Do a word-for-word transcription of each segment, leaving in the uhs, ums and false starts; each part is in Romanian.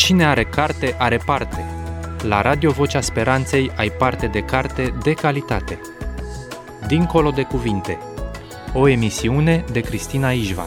Cine are carte, are parte. La Radio Vocea Speranței ai parte de carte de calitate. Dincolo de cuvinte. O emisiune de Cristina Ișvan.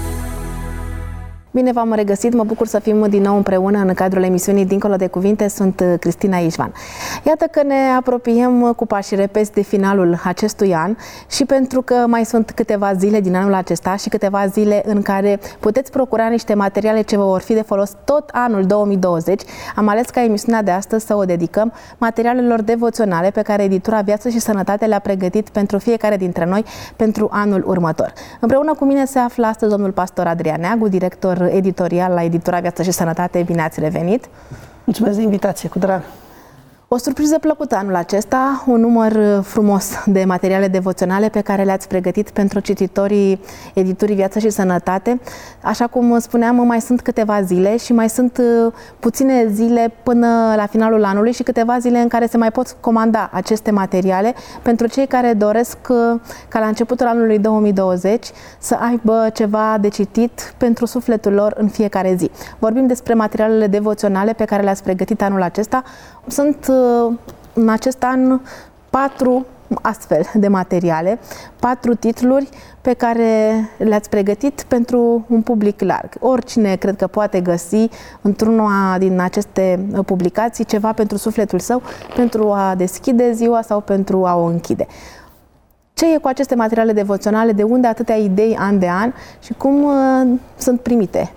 Bine v-am regăsit, mă bucur să fim din nou împreună în cadrul emisiunii Dincolo de Cuvinte, sunt Cristina Ișvan. Iată că ne apropiem cu pași repezi de finalul acestui an și pentru că mai sunt câteva zile din anul acesta și câteva zile în care puteți procura niște materiale ce vă vor fi de folos tot anul două mii douăzeci, am ales ca emisiunea de astăzi să o dedicăm materialelor devoționale pe care editura Viață și Sănătate le-a pregătit pentru fiecare dintre noi pentru anul următor. Împreună cu mine se află astăzi domnul pastor Adrian Neagu, director editorial la editura Viață și Sănătate. Bine ați revenit! Mulțumesc de invitație, cu drag! O surpriză plăcută anul acesta, un număr frumos de materiale devoționale pe care le-ați pregătit pentru cititorii editurii Viață și Sănătate. Așa cum spuneam, mai sunt câteva zile și mai sunt puține zile până la finalul anului și câteva zile în care se mai pot comanda aceste materiale pentru cei care doresc ca la începutul anului două mii douăzeci să aibă ceva de citit pentru sufletul lor în fiecare zi. Vorbim despre materialele devoționale pe care le-ați pregătit anul acesta. Sunt în acest an patru astfel de materiale, patru titluri pe care le-ați pregătit pentru un public larg. Oricine cred că poate găsi într-una din aceste publicații ceva pentru sufletul său, pentru a deschide ziua sau pentru a o închide. Ce e cu aceste materiale devoționale? De unde atâtea idei an de an și cum uh, sunt primite?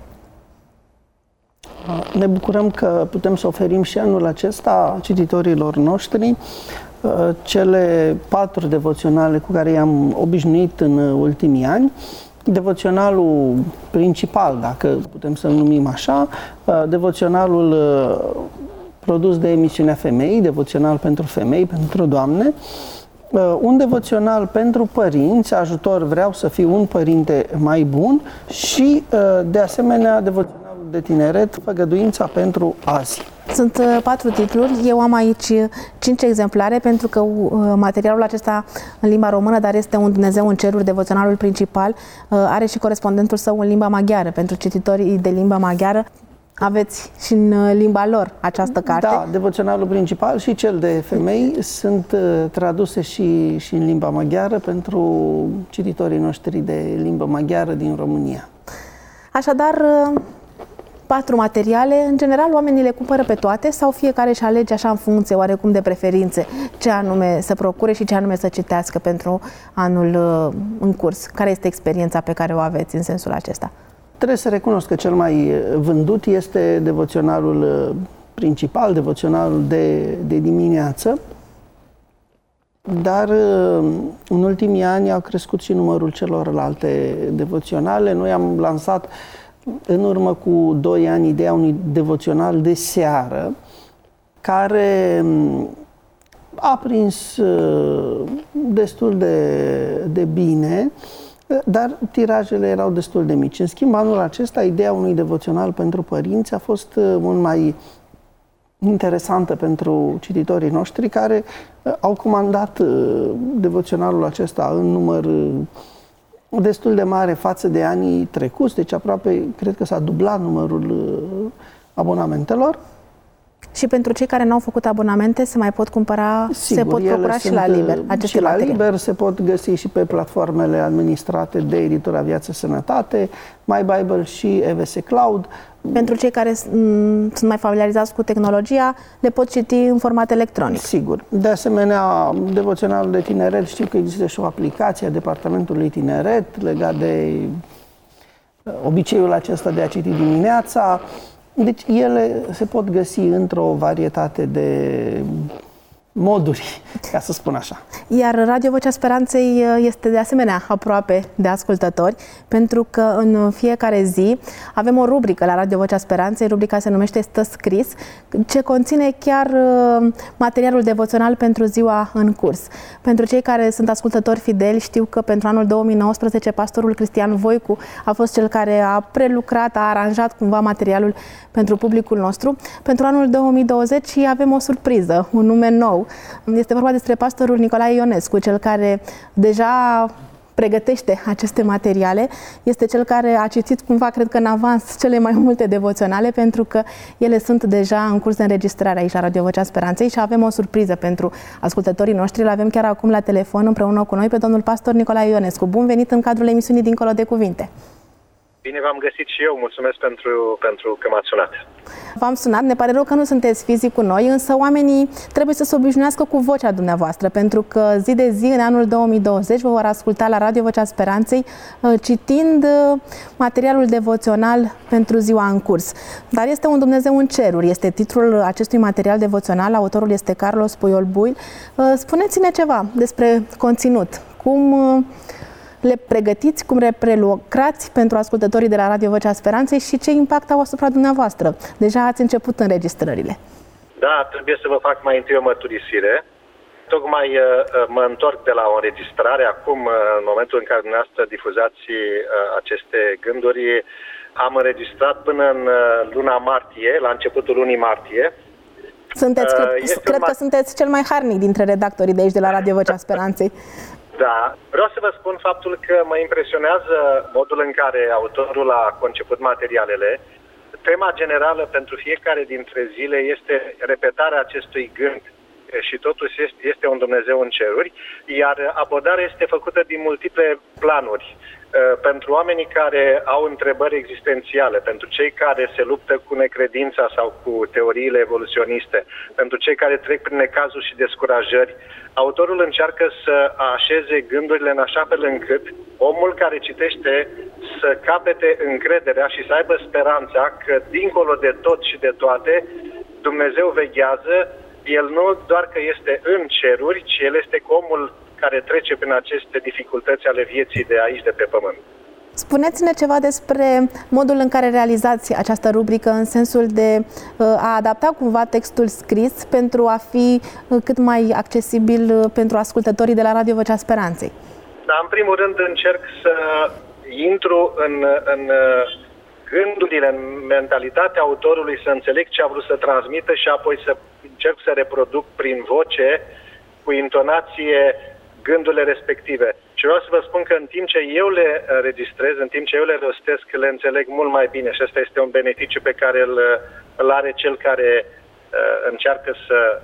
Ne bucurăm că putem să oferim și anul acesta cititorilor noștri cele patru devoționale cu care i-am obișnuit în ultimii ani. Devoționalul principal, dacă putem să-l numim așa, devoționalul produs de emisiunea Femei, devoțional pentru femei, pentru doamne, un devoțional pentru părinți, ajutor vreau să fiu un părinte mai bun și, de asemenea, devoțional de tineret, făgăduința pentru azi. Sunt uh, patru titluri, eu am aici cinci exemplare pentru că uh, materialul acesta în limba română, dar este Un Dumnezeu în ceruri, devoționalul principal, uh, are și corespondentul său în limba maghiară. Pentru cititorii de limba maghiară aveți și în uh, limba lor această carte. Da, devoționalul principal și cel de femei sunt uh, traduse și, și în limba maghiară pentru cititorii noștri de limbă maghiară din România. Așadar, uh, patru materiale, în general oamenii le cumpără pe toate sau fiecare își alege așa în funcție oarecum de preferințe ce anume să procure și ce anume să citească pentru anul uh, în curs? Care este experiența pe care o aveți în sensul acesta? Trebuie să recunosc că cel mai vândut este devoționalul principal, devoționalul de, de dimineață, dar în ultimii ani a crescut și numărul celorlalte devoționale. Noi am lansat în urmă cu doi ani ideea unui devoțional de seară care a prins destul de, de bine, dar tirajele erau destul de mici. În schimb, anul acesta, ideea unui devoțional pentru părinți a fost mult mai interesantă pentru cititorii noștri care au comandat devoționalul acesta în număr destul de mare față de anii trecuți, deci aproape, cred că s-a dublat numărul abonamentelor. Și pentru cei care nu au făcut abonamente, se mai pot cumpăra, Sigur, se pot procura și la liber aceste și la materiale. liber se pot găsi și pe platformele administrate de editura Viață Sănătate, My Bible și E V S Cloud. Pentru cei care sunt mai familiarizați cu tehnologia, le pot citi în format electronic. Sigur. De asemenea, devoționalul de tineret, știu că există și o aplicație a Departamentului Tineret legat de obiceiul acesta de a citi dimineața. Deci ele se pot găsi într-o varietate de moduri, ca să spun așa. Iar Radio Vocea Speranței este de asemenea aproape de ascultători, pentru că în fiecare zi avem o rubrică la Radio Vocea Speranței, rubrica se numește Stă scris, ce conține chiar materialul devoțional pentru ziua în curs. Pentru cei care sunt ascultători fideli, știu că pentru anul două mii nouăsprezece pastorul Cristian Voicu a fost cel care a prelucrat, a aranjat cumva materialul pentru publicul nostru. Pentru anul două mii douăzeci avem o surpriză, un nume nou. Este vorba despre pastorul Nicolae Ionescu, cel care deja pregătește aceste materiale este cel care a citit cumva, cred că în avans, cele mai multe devoționale, pentru că ele sunt deja în curs de înregistrare aici la Radio Vocea Speranței și avem o surpriză pentru ascultătorii noștri. Îl avem chiar acum la telefon împreună cu noi pe domnul pastor Nicolae Ionescu. Bun venit în cadrul emisiunii Dincolo de Cuvinte! Bine v-am găsit și eu. Mulțumesc pentru, pentru că m-ați sunat. V-am sunat, ne pare rău că nu sunteți fizic cu noi, însă oamenii trebuie să se obișnuiască cu vocea dumneavoastră, pentru că zi de zi, în anul două mii douăzeci, vă vor asculta la Radio Vocea Speranței, citind materialul devoțional pentru ziua în curs. Dar este un Dumnezeu în ceruri, este titlul acestui material devoțional, autorul este Carlos Puyol Buil. Spuneți-ne ceva despre conținut. Cum le pregătiți, cum le prelucrați pentru ascultătorii de la Radio Vocea Speranței și ce impact au asupra dumneavoastră? Deja ați început înregistrările. Da, trebuie să vă fac mai întâi o mărturisire. Tocmai uh, mă întorc de la o înregistrare. Acum, uh, în momentul în care dumneavoastră difuzați uh, aceste gânduri, am înregistrat până în uh, luna martie, la începutul lunii martie. Sunteți, uh, cred, cred că sunteți cel mai harnic dintre redactorii de aici, de la Radio Vocea Speranței. Da, vreau să vă spun faptul că mă impresionează modul în care autorul a conceput materialele. Tema generală pentru fiecare dintre zile este repetarea acestui gând și totuși este un Dumnezeu în ceruri, iar abordarea este făcută din multiple planuri. Pentru oamenii care au întrebări existențiale, pentru cei care se luptă cu necredința sau cu teoriile evoluționiste, pentru cei care trec prin necazuri și descurajări, autorul încearcă să așeze gândurile în așa fel încât omul care citește să capete încrederea și să aibă speranța că dincolo de tot și de toate, Dumnezeu veghează. El nu doar că este în ceruri, ci El este cu omul care trece prin aceste dificultăți ale vieții de aici, de pe pământ. Spuneți-ne ceva despre modul în care realizați această rubrică, în sensul de a adapta cumva textul scris pentru a fi cât mai accesibil pentru ascultătorii de la Radio Vocea Speranței. Da, în primul rând încerc să intru în, în gândurile, în mentalitatea autorului, să înțeleg ce a vrut să transmită și apoi să încerc să reproduc prin voce, cu intonație, gândurile respective. Și vreau să vă spun că în timp ce eu le registrez, în timp ce eu le rostesc, le înțeleg mult mai bine și ăsta este un beneficiu pe care îl, îl are cel care uh, încearcă să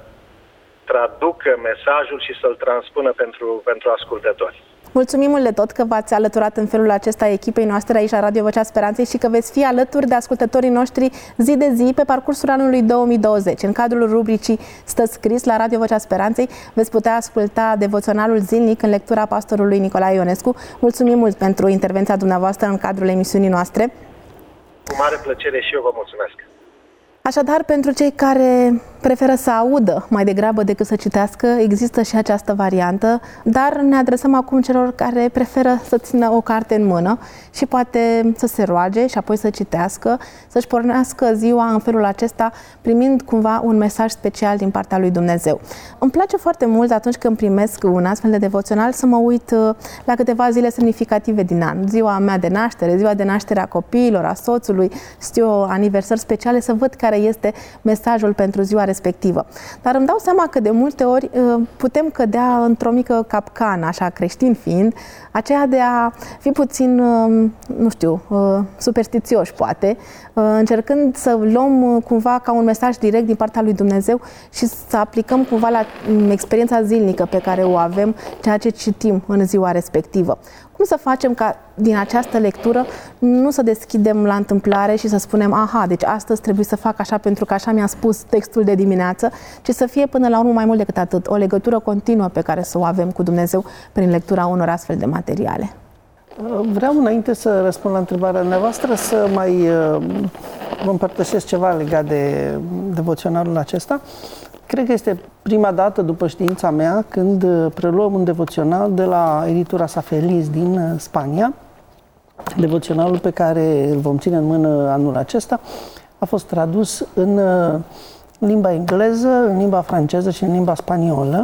traducă mesajul și să-l transpună pentru, pentru ascultători. Mulțumim mult de tot că v-ați alăturat în felul acesta echipei noastre aici la Radio Vocea Speranței și că veți fi alături de ascultătorii noștri zi de zi pe parcursul anului două mii douăzeci. În cadrul rubricii Stă scris la Radio Vocea Speranței veți putea asculta devoționalul zilnic în lectura pastorului Nicolae Ionescu. Mulțumim mult pentru intervenția dumneavoastră în cadrul emisiunii noastre. Cu mare plăcere și eu vă mulțumesc. Așadar, pentru cei care preferă să audă mai degrabă decât să citească, există și această variantă, dar ne adresăm acum celor care preferă să țină o carte în mână și poate să se roage și apoi să citească, să-și pornească ziua în felul acesta, primind cumva un mesaj special din partea lui Dumnezeu. Îmi place foarte mult atunci când primesc un astfel de devoțional să mă uit la câteva zile semnificative din an. Ziua mea de naștere, ziua de naștere a copiilor, a soțului, știu, aniversări speciale, să văd care este mesajul pentru ziua respectivă. Dar îmi dau seama că de multe ori putem cădea într-o mică capcană, așa creștin fiind, aceea de a fi puțin, nu știu, superstițioși poate, încercând să luăm cumva ca un mesaj direct din partea lui Dumnezeu și să aplicăm cumva la experiența zilnică pe care o avem, ceea ce citim în ziua respectivă. Cum să facem ca din această lectură nu să deschidem la întâmplare și să spunem, aha, deci astăzi trebuie să fac așa pentru că așa mi-a spus textul de dimineață, ci să fie până la urmă mai mult decât atât, o legătură continuă pe care să o avem cu Dumnezeu prin lectura unor astfel de materiale. Vreau, înainte să răspund la întrebarea dumneavoastră, să mai vă împărtășesc ceva legat de devoționalul acesta. Cred că este prima dată după știința mea când preluăm un devoțional de la editura Safelis din Spania. Devoționalul pe care îl vom ține în mână anul acesta a fost tradus în limba engleză, în limba franceză și în limba spaniolă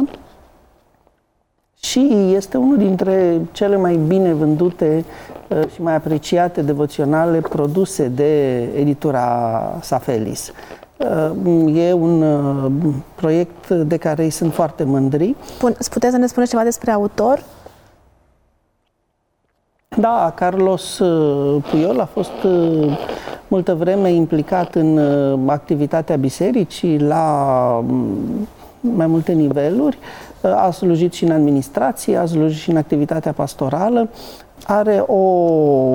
și este unul dintre cele mai bine vândute și mai apreciate devoționale produse de editura Safelis. E un proiect de care îi sunt foarte mândri. Puteți să ne spuneți ceva despre autor? Da, Carlos Puyol a fost multă vreme implicat în activitatea bisericii la mai multe niveluri. A slujit și în administrație, a slujit și în activitatea pastorală. Are o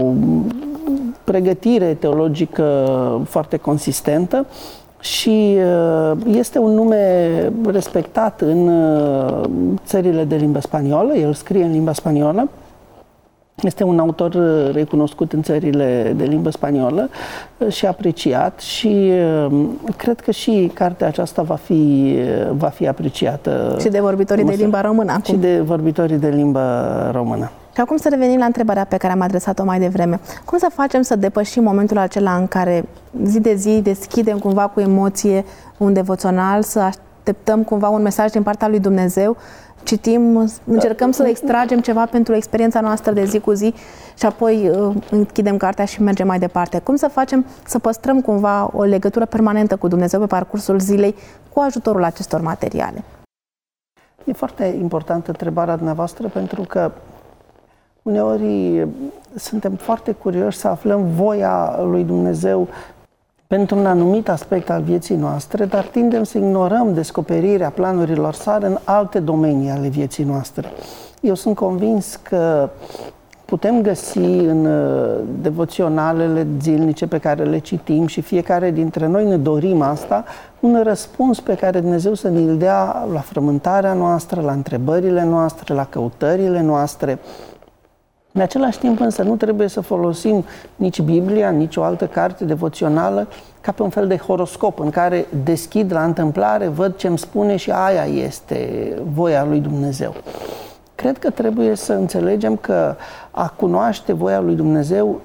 pregătire teologică foarte consistentă și este un nume respectat în țările de limbă spaniolă. El scrie în limba spaniolă. Este un autor recunoscut în țările de limbă spaniolă și apreciat și cred că și cartea aceasta va fi, va fi apreciată. Și de vorbitorii de limba română. Acum. Și de vorbitorii de limba română. Și acum să revenim la întrebarea pe care am adresat-o mai devreme. Cum să facem să depășim momentul acela în care zi de zi deschidem cumva cu emoție un devoțional, să așteptăm cumva un mesaj din partea lui Dumnezeu, citim, încercăm să extragem ceva pentru experiența noastră de zi cu zi și apoi uh, închidem cartea și mergem mai departe. Cum să facem să păstrăm cumva o legătură permanentă cu Dumnezeu pe parcursul zilei cu ajutorul acestor materiale? E foarte importantă întrebarea dumneavoastră, pentru că uneori suntem foarte curioși să aflăm voia lui Dumnezeu pentru un anumit aspect al vieții noastre, dar tindem să ignorăm descoperirea planurilor sale în alte domenii ale vieții noastre. Eu sunt convins că putem găsi în devoționalele zilnice pe care le citim și fiecare dintre noi ne dorim asta, un răspuns pe care Dumnezeu să ne-l dea la frământarea noastră, la întrebările noastre, la căutările noastre. În același timp însă nu trebuie să folosim nici Biblia, nici o altă carte devoțională ca pe un fel de horoscop în care deschid la întâmplare, văd ce îmi spune și aia este voia lui Dumnezeu. Cred că trebuie să înțelegem că a cunoaște voia lui Dumnezeu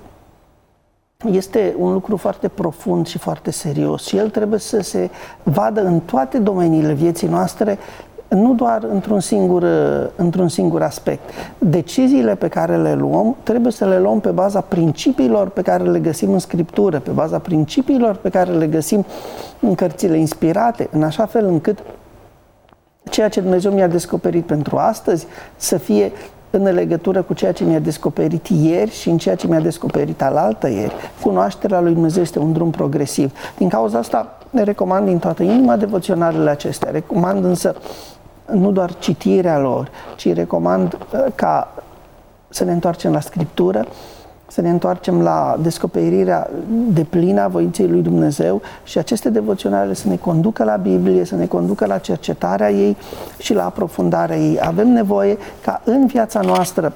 este un lucru foarte profund și foarte serios și el trebuie să se vadă în toate domeniile vieții noastre, nu doar într-un singur, într-un singur aspect. Deciziile pe care le luăm trebuie să le luăm pe baza principiilor pe care le găsim în Scriptură, pe baza principiilor pe care le găsim în cărțile inspirate, în așa fel încât ceea ce Dumnezeu mi-a descoperit pentru astăzi să fie în legătură cu ceea ce mi-a descoperit ieri și în ceea ce mi-a descoperit alaltă ieri. Cunoașterea lui Dumnezeu este un drum progresiv. Din cauza asta ne recomand din toată inima devoționalele acestea. Recomand însă nu doar citirea lor, ci recomand ca să ne întoarcem la Scriptură, să ne întoarcem la descoperirea deplină a voinței lui Dumnezeu și aceste devoționale să ne conducă la Biblie, să ne conducă la cercetarea ei și la aprofundarea ei. Avem nevoie ca în viața noastră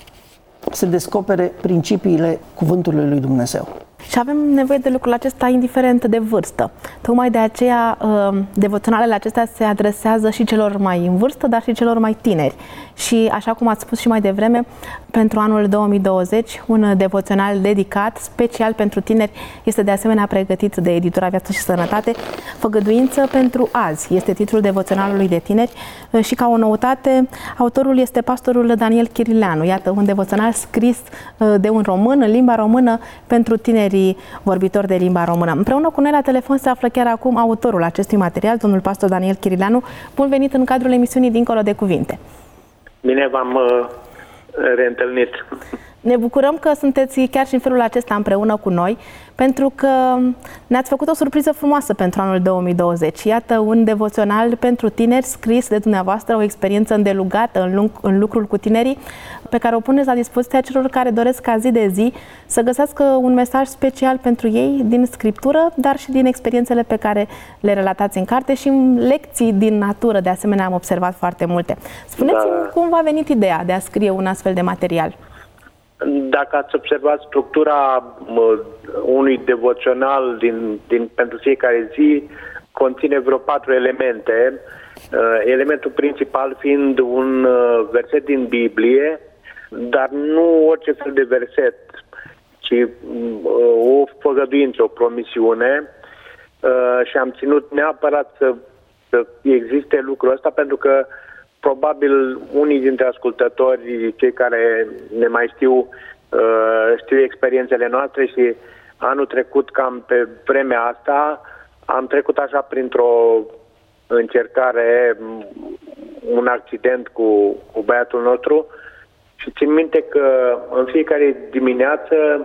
să descopere principiile cuvântului lui Dumnezeu. Și avem nevoie de lucrul acesta indiferent de vârstă. Tocmai de aceea devoționalele acestea se adresează și celor mai în vârstă, dar și celor mai tineri. Și așa cum ați spus și mai devreme, pentru anul două mii douăzeci, un devoțional dedicat special pentru tineri este de asemenea pregătit de editura Viață și Sănătate. Făgăduință pentru azi este titlul devoționalului de tineri și ca o noutate, autorul este pastorul Daniel Chirileanu. Iată, un devoțional scris de un român, în limba română, pentru tinerii vorbitori de limba română. Împreună cu noi la telefon se află chiar acum autorul acestui material, domnul pastor Daniel Chirileanu. Bun venit în cadrul emisiunii Dincolo de Cuvinte. Bine v-am uh, reîntâlnit. Ne bucurăm că sunteți chiar și în felul acesta împreună cu noi, pentru că ne-ați făcut o surpriză frumoasă pentru anul două mii douăzeci. Iată, un devoțional pentru tineri scris de dumneavoastră, o experiență îndelugată în, lung, în lucrul cu tinerii, pe care o puneți la dispoziția celor care doresc ca zi de zi să găsească un mesaj special pentru ei din Scriptură, dar și din experiențele pe care le relatați în carte și în lecții din natură. De asemenea, am observat foarte multe. Spuneți-mi da. Cum v-a venit ideea de a scrie un astfel de material? Dacă ați observat structura unui devoțional din, din, pentru fiecare zi, conține vreo patru elemente. Elementul principal fiind un verset din Biblie, dar nu orice fel de verset, ci o făgăduință, o promisiune. Și am ținut neapărat să, să existe lucrul ăsta, pentru că probabil unii dintre ascultători, cei care ne mai știu, știu experiențele noastre și anul trecut, cam pe vremea asta, am trecut așa printr-o încercare, un accident cu, cu băiatul nostru Și țin minte că în fiecare dimineață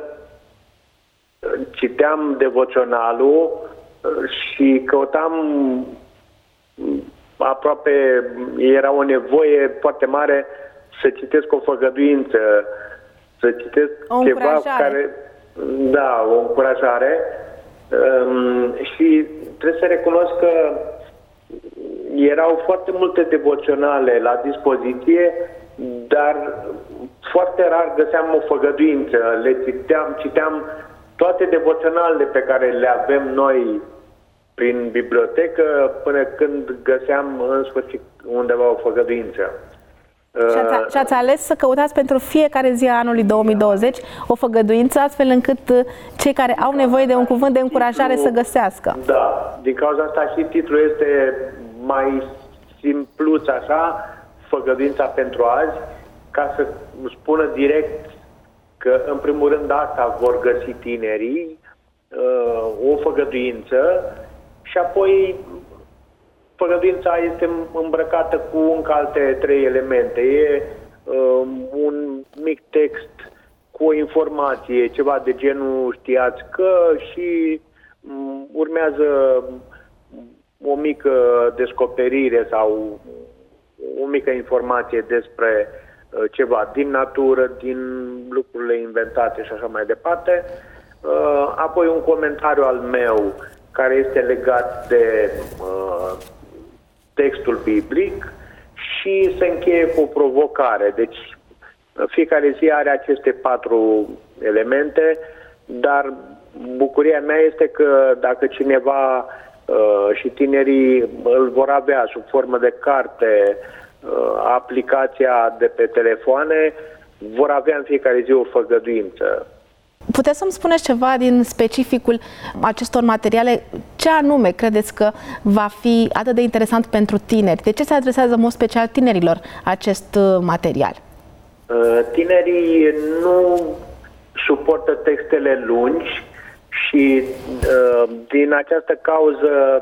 citeam devoționalul și căutam, aproape era o nevoie foarte mare să citesc o făgăduință, să citesc o ceva care... Da, o încurajare. Um, și trebuie să recunosc că erau foarte multe devoționale la dispoziție, dar foarte rar găseam o făgăduință. Le citeam, citeam toate devoționalele pe care le avem noi prin bibliotecă până când găseam în sfârșit undeva o făgăduință. Și ați, și ați ales să căutați pentru fiecare zi a anului două mii douăzeci o făgăduință, astfel încât cei care au nevoie de un cuvânt de încurajare titlul, să găsească. Da, din cauza asta și titlul este mai simpluț așa, făgăduința pentru azi, ca să spună direct că în primul rând asta vor găsi tinerii, o făgăduință, și apoi făgăduința este îmbrăcată cu încă alte trei elemente. E um, un mic text cu o informație, ceva de genul știați că, și um, urmează o mică descoperire sau o mică informație despre uh, ceva din natură, din lucrurile inventate și așa mai departe. Uh, apoi un comentariu al meu care este legat de uh, textul biblic și se încheie cu o provocare. Deci fiecare zi are aceste patru elemente, dar bucuria mea este că dacă cineva uh, și tinerii îl vor avea sub formă de carte, uh, aplicația de pe telefoane, vor avea în fiecare zi o făgăduință. Puteți să-mi spuneți ceva din specificul acestor materiale? Ce anume credeți că va fi atât de interesant pentru tineri? De ce se adresează în mod special tinerilor acest material? Tinerii nu suportă textele lungi și din această cauză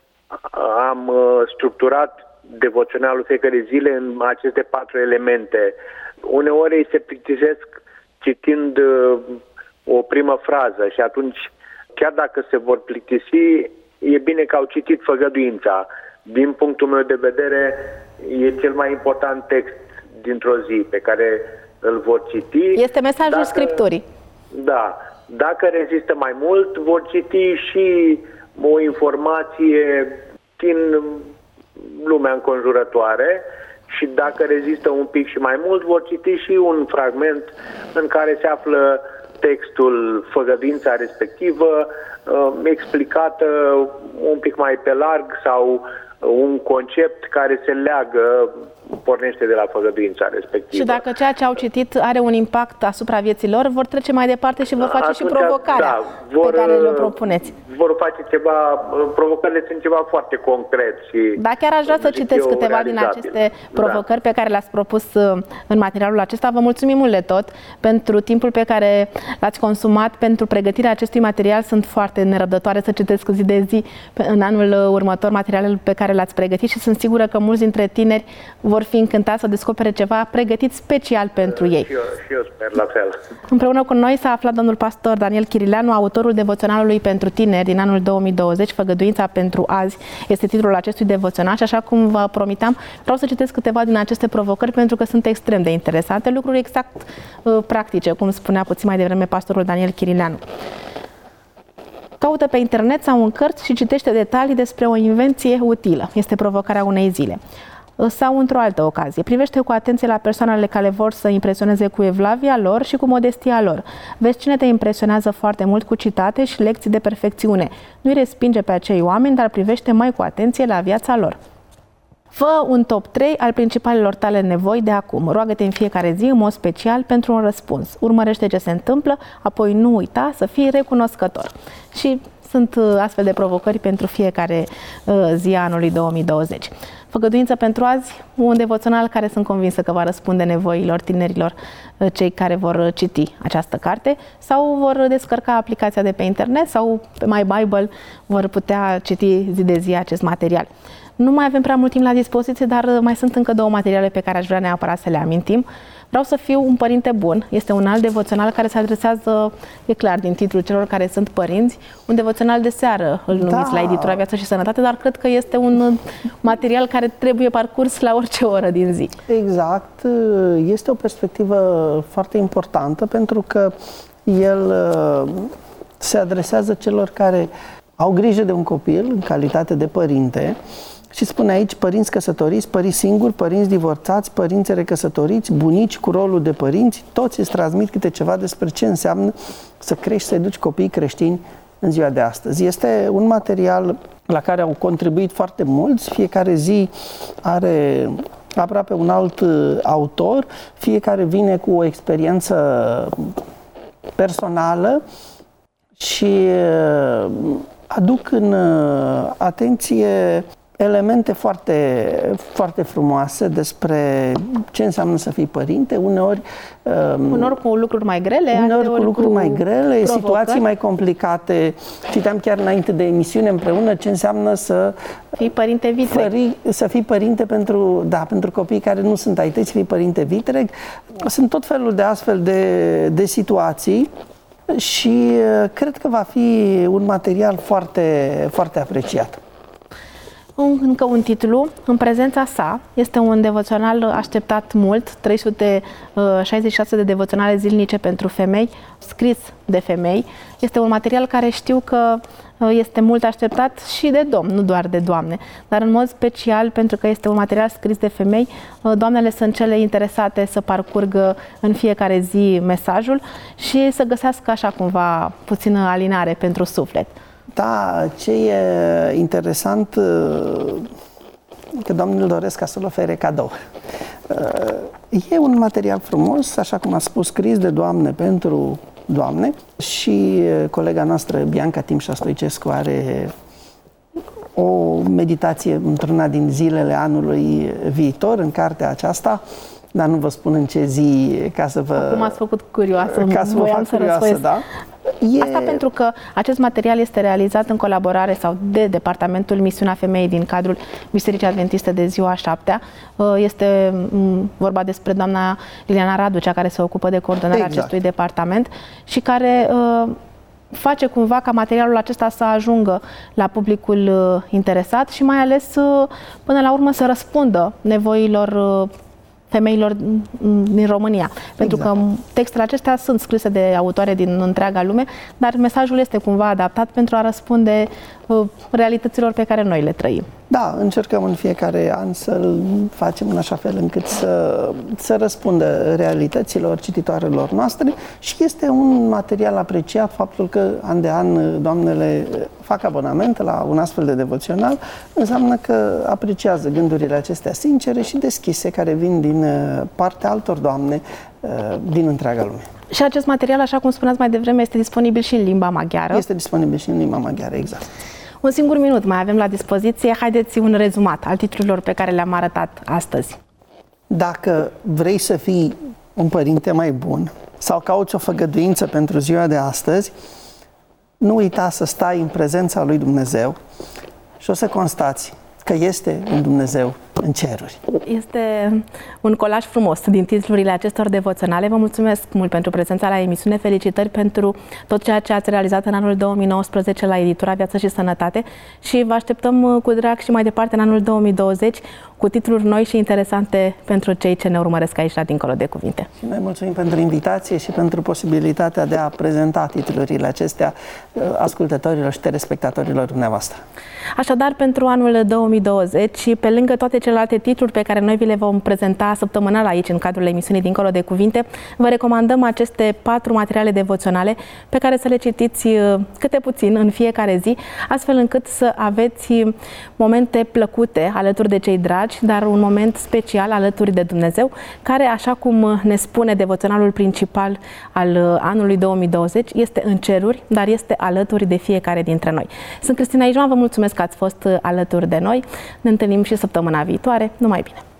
am structurat devoționalul fiecare zile în aceste patru elemente. Uneori ei se plictisesc citind o primă frază și atunci, chiar dacă se vor plictisi, e bine că au citit făgăduința. Din punctul meu de vedere, e cel mai important text dintr-o zi pe care îl vor citi. Este mesajul dacă, Scripturii. Da. Dacă rezistă mai mult, vor citi și o informație din lumea înconjurătoare și dacă rezistă un pic și mai mult, vor citi și un fragment în care se află textul, făgăduința respectivă, explicată un pic mai pe larg sau un concept care se leagă, pornește de la făgăduința respectivă. Și dacă ceea ce au citit are un impact asupra vieții lor, vor trece mai departe și vor face Atunci, și provocarea da, vor, pe care le propuneți. Vor face ceva, provocările sunt ceva foarte concret. Și da, chiar aș vrea să citesc câteva din aceste provocări da. pe care le-ați propus în materialul acesta. Vă mulțumim mult de tot pentru timpul pe care l-ați consumat pentru pregătirea acestui material. Sunt foarte nerăbdătoare să citesc zi de zi în anul următor materialele pe care le-ați pregătit și sunt sigură că mulți dintre tineri vor fi încântați să descopere ceva pregătit special pentru ei. Și eu, și eu sper la fel. Împreună cu noi s-a aflat domnul pastor Daniel Chirileanu, autorul devoționalului pentru tineri din anul două mii douăzeci, Făgăduința pentru azi este titlul acestui devoțional și așa cum vă promiteam, vreau să citesc câteva din aceste provocări pentru că sunt extrem de interesante, lucruri exact uh, practice, cum spunea puțin mai devreme pastorul Daniel Chirileanu. Caută pe internet sau în cărți și citește detalii despre o invenție utilă. Este provocarea unei zile. Sau într-o altă ocazie. Privește cu atenție la persoanele care vor să impresioneze cu evlavia lor și cu modestia lor. Vezi cine te impresionează foarte mult cu citate și lecții de perfecțiune. Nu-i respinge pe acei oameni, dar privește mai cu atenție la viața lor. Fă un top trei al principalelor tale nevoi de acum. Roagă-te în fiecare zi în mod special pentru un răspuns. Urmărește ce se întâmplă, apoi nu uita să fii recunoscător. Și sunt astfel de provocări pentru fiecare zi a anului două mii douăzeci. Făgăduință pentru azi, un devoțional care sunt convinsă că va răspunde nevoilor tinerilor, cei care vor citi această carte sau vor descărca aplicația de pe internet sau pe My Bible vor putea citi zi de zi acest material. Nu mai avem prea mult timp la dispoziție, dar mai sunt încă două materiale pe care aș vrea neapărat să le amintim. Vreau să fiu un părinte bun. Este un alt devoțional care se adresează, e clar, din titlul celor care sunt părinți. Un devoțional de seară, îl numiți da. La editura Viață și Sănătate, dar cred că este un material care trebuie parcurs la orice oră din zi. Exact. Este o perspectivă foarte importantă pentru că el se adresează celor care au grijă de un copil în calitate de părinte. Și spune aici părinți căsătoriți, părinți singuri, părinți divorțați, părinți recăsătoriți, bunici cu rolul de părinți, toți îți transmit câte ceva despre ce înseamnă să crești, să educi copiii creștini în ziua de astăzi. Este un material la care au contribuit foarte mulți, fiecare zi are aproape un alt autor, fiecare vine cu o experiență personală și aduc în atenție elemente foarte, foarte frumoase despre ce înseamnă să fii părinte, uneori uneori cu lucruri mai grele, uneori cu lucruri cu mai grele, provocări. Situații mai complicate. Citeam chiar înainte de emisiune împreună ce înseamnă să fii părinte vitreg. Fări, să fii părinte pentru, da, pentru copii care nu sunt ai tăi, să fii părinte vitreg. Sunt tot felul de astfel de, de situații și cred că va fi un material foarte, foarte apreciat. Încă un titlu, În prezența sa, este un devoțional așteptat mult, trei sute șaizeci și șase de devoționale zilnice pentru femei, scris de femei. Este un material care știu că este mult așteptat și de domn, nu doar de doamne, dar în mod special pentru că este un material scris de femei, doamnele sunt cele interesate să parcurgă în fiecare zi mesajul și să găsească așa cumva puțină alinare pentru suflet. Da, ce e interesant, că doamnele îl doresc ca să-l ofere cadou. E un material frumos, așa cum a spus, scris de doamne pentru doamne și colega noastră, Bianca Timșa Stoicescu, are o meditație într-una din zilele anului viitor în cartea aceasta, dar nu vă spun în ce zi, ca să vă... Acum ați făcut curioasă, ca să vă fac curioasă, da? E... Asta pentru că acest material este realizat în colaborare sau de Departamentul Misiunea Femeii din cadrul Bisericii Adventiste de Ziua a Șaptea. Este vorba despre doamna Liliana Radu, cea care se ocupă de coordonarea exact. acestui departament și care face cumva ca materialul acesta să ajungă la publicul interesat și mai ales până la urmă să răspundă nevoilor femeilor din România. Pentru exact. că textele acestea sunt scrise de autoare din întreaga lume, dar mesajul este cumva adaptat pentru a răspunde realităților pe care noi le trăim. Da, încercăm în fiecare an să-l facem în așa fel încât să, să răspundă realităților cititoarelor noastre și este un material apreciat faptul că an de an doamnele fac abonament la un astfel de devoțional, înseamnă că apreciază gândurile acestea sincere și deschise care vin din partea altor doamne din întreaga lume. Și acest material, așa cum spuneați mai devreme, este disponibil și în limba maghiară. Este disponibil și în limba maghiară, exact. Un singur minut mai avem la dispoziție. Haideți un rezumat al titlurilor pe care le-am arătat astăzi. Dacă vrei să fii un părinte mai bun sau cauți o făgăduință pentru ziua de astăzi, nu uita să stai în prezența lui Dumnezeu și o să constați că este un Dumnezeu în ceruri. Este un colaj frumos din titlurile acestor devoționale. Vă mulțumesc mult pentru prezența la emisiune. Felicitări pentru tot ceea ce ați realizat în anul două mii nouăsprezece la editura Viață și Sănătate și vă așteptăm cu drag și mai departe în anul două mii douăzeci cu titluri noi și interesante pentru cei ce ne urmăresc aici la Dincolo de Cuvinte. Și noi mulțumim pentru invitație și pentru posibilitatea de a prezenta titlurile acestea ascultătorilor și telespectatorilor dumneavoastră. Așadar, pentru anul două mii douăzeci, pe lângă toate celelalte titluri pe care noi vi le vom prezenta săptămânal aici în cadrul emisiunii Dincolo de Cuvinte, vă recomandăm aceste patru materiale devoționale pe care să le citiți câte puțin în fiecare zi, astfel încât să aveți momente plăcute alături de cei dragi, dar un moment special alături de Dumnezeu, care, așa cum ne spune devoționalul principal al anului două mii douăzeci, este în ceruri, dar este alături de fiecare dintre noi. Sunt Cristina Ijoan, vă mulțumesc că ați fost alături de noi. Ne întâlnim și săptămâna viitoare. viitoare. Numai bine!